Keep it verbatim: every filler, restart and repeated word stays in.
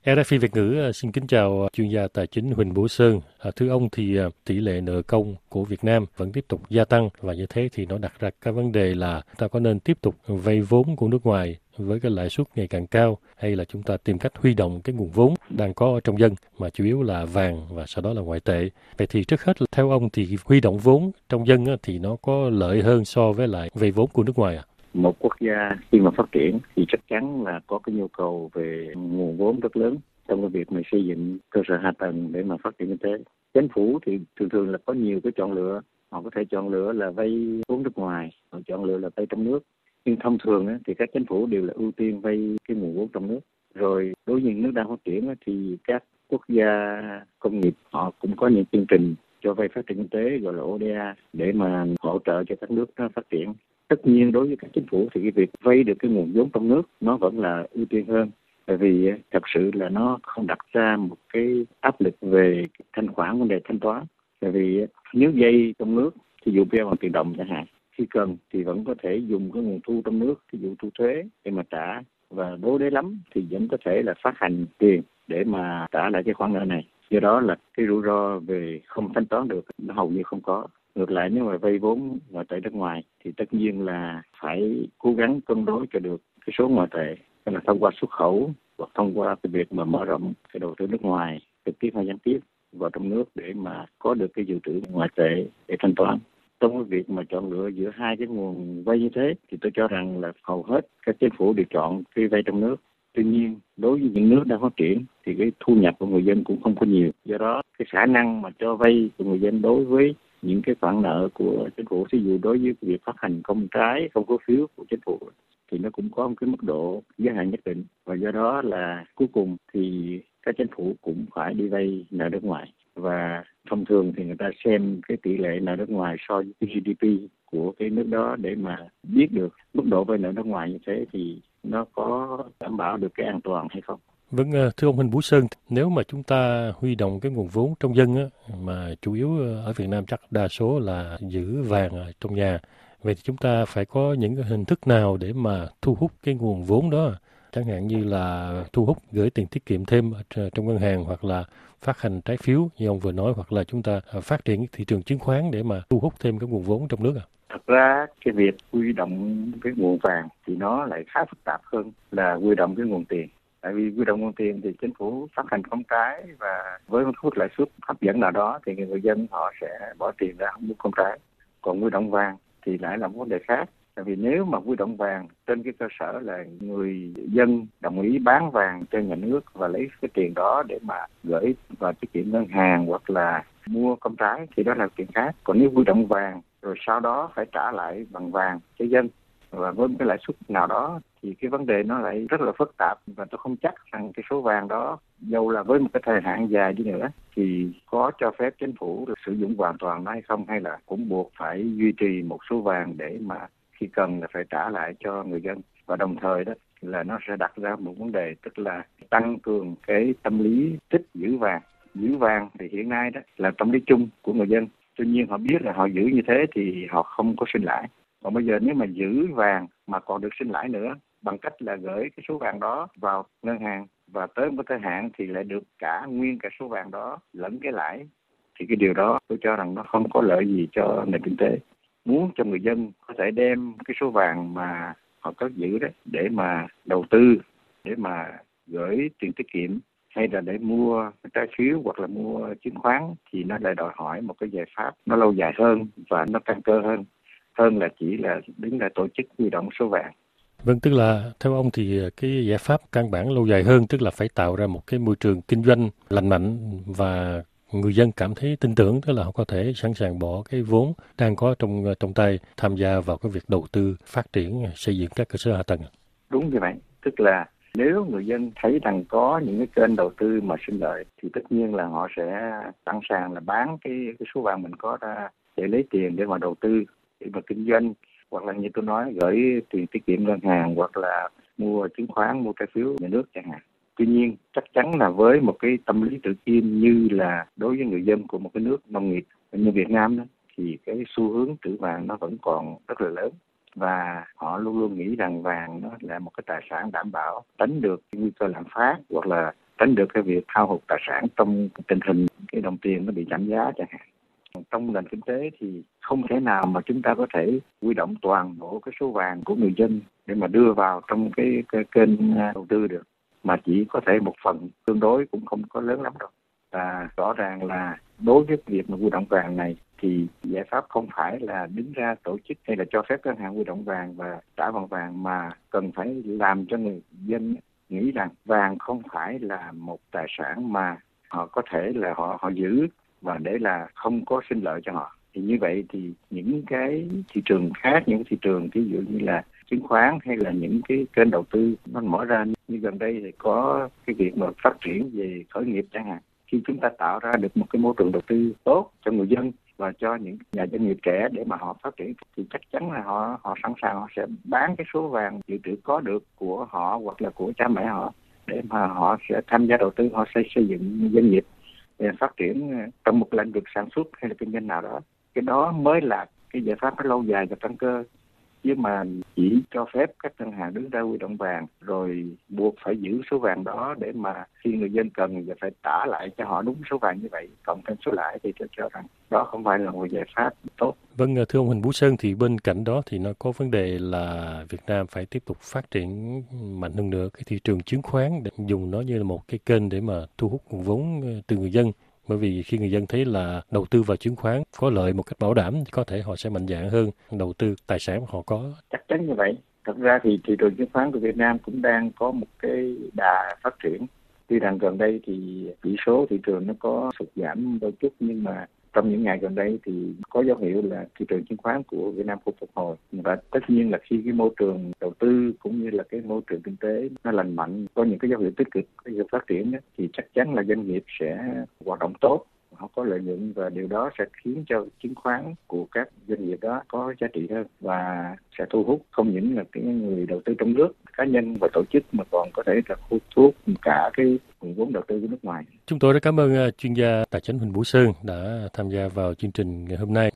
rờ ép i Việt ngữ xin kính chào chuyên gia tài chính Huỳnh Bửu Sơn. À, thưa ông thì tỷ lệ nợ công của Việt Nam vẫn tiếp tục gia tăng và như thế thì nó đặt ra cái vấn đề là ta có nên tiếp tục vay vốn của nước ngoài với cái lãi suất ngày càng cao hay là chúng ta tìm cách huy động cái nguồn vốn đang có ở trong dân mà chủ yếu là vàng và sau đó là ngoại tệ. Vậy thì trước hết theo ông thì huy động vốn trong dân thì nó có lợi hơn so với lại vay vốn của nước ngoài à? Một quốc gia khi mà phát triển thì chắc chắn là có cái nhu cầu về nguồn vốn rất lớn trong cái việc mà xây dựng cơ sở hạ tầng để mà phát triển kinh tế. Chính phủ thì thường thường là có nhiều cái chọn lựa, họ có thể chọn lựa là vay vốn nước ngoài, họ chọn lựa là vay trong nước. Nhưng thông thường á, thì các chính phủ đều là ưu tiên vay cái nguồn vốn trong nước. Rồi đối với những nước đang phát triển á, thì các quốc gia công nghiệp họ cũng có những chương trình cho vay phát triển kinh tế gọi là o đê a để mà hỗ trợ cho các nước nó phát triển. Tất nhiên đối với các chính phủ thì cái việc vay được cái nguồn vốn trong nước nó vẫn là ưu tiên hơn, bởi vì thật sự là nó không đặt ra một cái áp lực về thanh khoản, vấn đề thanh toán. Bởi vì nếu vay trong nước thì dụ vay bằng tiền đồng chẳng hạn, khi cần thì vẫn có thể dùng cái nguồn thu trong nước, ví dụ thu thuế để mà trả, và đối đế lắm thì vẫn có thể là phát hành tiền để mà trả lại cái khoản nợ này. Do đó là cái rủi ro về không thanh toán được nó hầu như không có. Ngược lại nếu mà vay vốn ngoại tệ nước ngoài thì tất nhiên là phải cố gắng cân đối cho được cái số ngoại tệ, tức là thông qua xuất khẩu hoặc thông qua cái việc mà mở rộng cái đầu tư nước ngoài trực tiếp hay gián tiếp vào trong nước để mà có được cái dự trữ ngoại tệ để thanh toán. Trong cái việc mà chọn lựa giữa hai cái nguồn vay như thế thì tôi cho rằng là hầu hết các chính phủ đều chọn cái vay trong nước. Tuy nhiên đối với những nước đang phát triển thì cái thu nhập của người dân cũng không có nhiều, do đó cái khả năng mà cho vay của người dân đối với những cái khoản nợ của chính phủ, ví dụ đối với việc phát hành công trái, không cổ phiếu của chính phủ thì nó cũng có một cái mức độ giới hạn nhất định, và do đó là cuối cùng thì các chính phủ cũng phải đi vay nợ nước ngoài. Và thông thường thì người ta xem cái tỷ lệ nợ nước ngoài so với giê đê pê của cái nước đó để mà biết được mức độ vay nợ nước ngoài như thế thì nó có đảm bảo được cái an toàn hay không. Vâng, thưa ông Huỳnh Bửu Sơn, nếu mà chúng ta huy động cái nguồn vốn trong dân á, mà chủ yếu ở Việt Nam chắc đa số là giữ vàng ở trong nhà, vậy thì chúng ta phải có những cái hình thức nào để mà thu hút cái nguồn vốn đó, chẳng hạn như là thu hút gửi tiền tiết kiệm thêm ở trong ngân hàng hoặc là phát hành trái phiếu như ông vừa nói, hoặc là chúng ta phát triển thị trường chứng khoán để mà thu hút thêm cái nguồn vốn trong nước à? Thật ra cái việc huy động cái nguồn vàng thì nó lại khá phức tạp hơn là huy động cái nguồn tiền. Tại vì huy động nguồn tiền thì chính phủ phát hành công trái và với một mức lãi suất hấp dẫn nào đó thì người dân họ sẽ bỏ tiền ra không mua công trái. Còn huy động vàng thì lại là một vấn đề khác. Tại vì nếu mà huy động vàng trên cái cơ sở là người dân đồng ý bán vàng cho nhà nước và lấy cái tiền đó để mà gửi vào tiết kiệm ngân hàng hoặc là mua công trái thì đó là chuyện khác. Còn nếu huy động vàng rồi sau đó phải trả lại bằng vàng cho dân và với một cái lãi suất nào đó thì cái vấn đề nó lại rất là phức tạp, và tôi không chắc rằng cái số vàng đó dầu là với một cái thời hạn dài đi nữa thì có cho phép chính phủ được sử dụng hoàn toàn nó hay không, hay là cũng buộc phải duy trì một số vàng để mà khi cần là phải trả lại cho người dân. Và đồng thời đó là nó sẽ đặt ra một vấn đề, tức là tăng cường cái tâm lý thích giữ vàng. Giữ vàng thì hiện nay đó là tâm lý chung của người dân. Tuy nhiên họ biết là họ giữ như thế thì họ không có sinh lãi. Còn bây giờ nếu mà giữ vàng mà còn được sinh lãi nữa bằng cách là gửi cái số vàng đó vào ngân hàng và tới một thời hạn thì lại được cả nguyên cả số vàng đó lẫn cái lãi, thì cái điều đó tôi cho rằng nó không có lợi gì cho nền kinh tế. Muốn cho người dân có thể đem cái số vàng mà họ cất giữ đó để mà đầu tư, để mà gửi tiền tiết kiệm hay là để mua trái phiếu hoặc là mua chứng khoán thì nó lại đòi hỏi một cái giải pháp nó lâu dài hơn và nó căn cơ hơn hơn là chỉ là đứng là tổ chức huy động số vàng. Vâng, tức là theo ông thì cái giải pháp căn bản lâu dài hơn tức là phải tạo ra một cái môi trường kinh doanh lành mạnh và người dân cảm thấy tin tưởng, tức là họ có thể sẵn sàng bỏ cái vốn đang có trong trong tay tham gia vào cái việc đầu tư phát triển xây dựng các cơ sở hạ tầng. Đúng như vậy, tức là nếu người dân thấy rằng có những cái kênh đầu tư mà sinh lợi thì tất nhiên là họ sẽ sẵn sàng là bán cái cái số vàng mình có ra để lấy tiền để mà đầu tư, để mà kinh doanh, hoặc là như tôi nói gửi tiền tiết kiệm ngân hàng hoặc là mua chứng khoán, mua trái phiếu nhà nước chẳng hạn. Tuy nhiên chắc chắn là với một cái tâm lý tự tin như là đối với người dân của một cái nước nông nghiệp như Việt Nam đó, thì cái xu hướng trữ vàng nó vẫn còn rất là lớn, và họ luôn luôn nghĩ rằng vàng nó là một cái tài sản đảm bảo tránh được nguy cơ lạm phát hoặc là tránh được cái việc hao hụt tài sản trong tình hình cái đồng tiền nó bị giảm giá chẳng hạn. Trong nền kinh tế thì không thể nào mà chúng ta có thể huy động toàn bộ cái số vàng của người dân để mà đưa vào trong cái, cái kênh đầu tư được, mà chỉ có thể một phần tương đối cũng không có lớn lắm đâu. Và rõ ràng là đối với việc mà huy động vàng này thì giải pháp không phải là đứng ra tổ chức hay là cho phép các ngân hàng huy động vàng và trả bằng vàng, mà cần phải làm cho người dân nghĩ rằng vàng không phải là một tài sản mà họ có thể là họ họ giữ và để là không có sinh lợi cho họ. Thì như vậy thì những cái thị trường khác, những thị trường ví dụ như là chứng khoán hay là những cái kênh đầu tư nó mở ra, như gần đây thì có cái việc mà phát triển về khởi nghiệp chẳng hạn. Khi chúng ta tạo ra được một cái môi trường đầu tư tốt cho người dân và cho những nhà doanh nghiệp trẻ để mà họ phát triển, thì chắc chắn là họ họ sẵn sàng họ sẽ bán cái số vàng dự trữ có được của họ hoặc là của cha mẹ họ để mà họ sẽ tham gia đầu tư, họ sẽ xây dựng doanh nghiệp để phát triển trong một lĩnh vực sản xuất hay là kinh doanh nào đó. Cái đó mới là cái giải pháp lâu dài và căn cơ. Chứ mà chỉ cho phép các ngân hàng đứng ra huy động vàng rồi buộc phải giữ số vàng đó để mà khi người dân cần thì phải trả lại cho họ đúng số vàng như vậy, cộng thêm số lãi, thì tôi cho rằng đó không phải là một giải pháp tốt. Vâng, thưa ông Huỳnh Vũ Sơn, thì bên cạnh đó thì nó có vấn đề là Việt Nam phải tiếp tục phát triển mạnh hơn nữa cái thị trường chứng khoán, để dùng nó như là một cái kênh để mà thu hút nguồn vốn từ người dân. Bởi vì khi người dân thấy là đầu tư vào chứng khoán có lợi một cách bảo đảm thì có thể họ sẽ mạnh dạn hơn đầu tư tài sản họ có. Chắc chắn như vậy. Thật ra thì thị trường chứng khoán của Việt Nam cũng đang có một cái đà phát triển. Tuy rằng gần đây thì chỉ số thị trường nó có sụt giảm đôi chút, nhưng mà trong những ngày gần đây thì có dấu hiệu là thị trường chứng khoán của Việt Nam cũng phục hồi. Và tất nhiên là khi cái môi trường đầu tư cũng như là cái môi trường kinh tế nó lành mạnh, có những cái dấu hiệu tích cực, cái dấu phát triển đó, thì chắc chắn là doanh nghiệp sẽ hoạt động tốt, họ có lợi nhuận, và điều đó sẽ khiến cho chứng khoán của các doanh nghiệp đó có giá trị hơn và sẽ thu hút không những là cái người đầu tư trong nước, cá nhân và tổ chức, mà còn có thể là thu hút cả cái nguồn vốn đầu tư của nước ngoài. Chúng tôi rất cảm ơn chuyên gia tài chính Huỳnh Vũ Sơn đã tham gia vào chương trình ngày hôm nay.